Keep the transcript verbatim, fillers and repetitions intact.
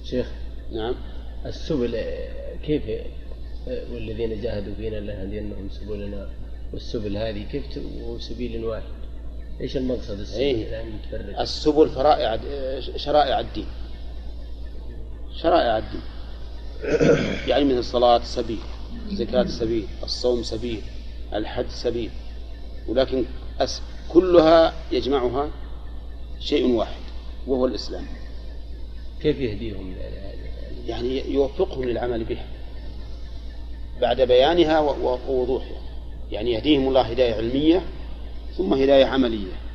شيخ. نعم. السبل كيف، والذين جاهدوا فينا لنهدينهم سبلنا، والسبل هذه كيف وسبيل واحد؟ ايش المقصد السبل؟ إيه؟ السبل فرائع شرائع الدين، شرائع الدين يعني من الصلاة سبيل، الزكاة سبيل، الصوم سبيل، الحج سبيل، ولكن كلها يجمعها شيء واحد وهو الإسلام. كيف يهديهم؟ يعني يوفقهم للعمل بها بعد بيانها ووضوحها، يعني يهديهم الله هداية علمية ثم هداية عملية.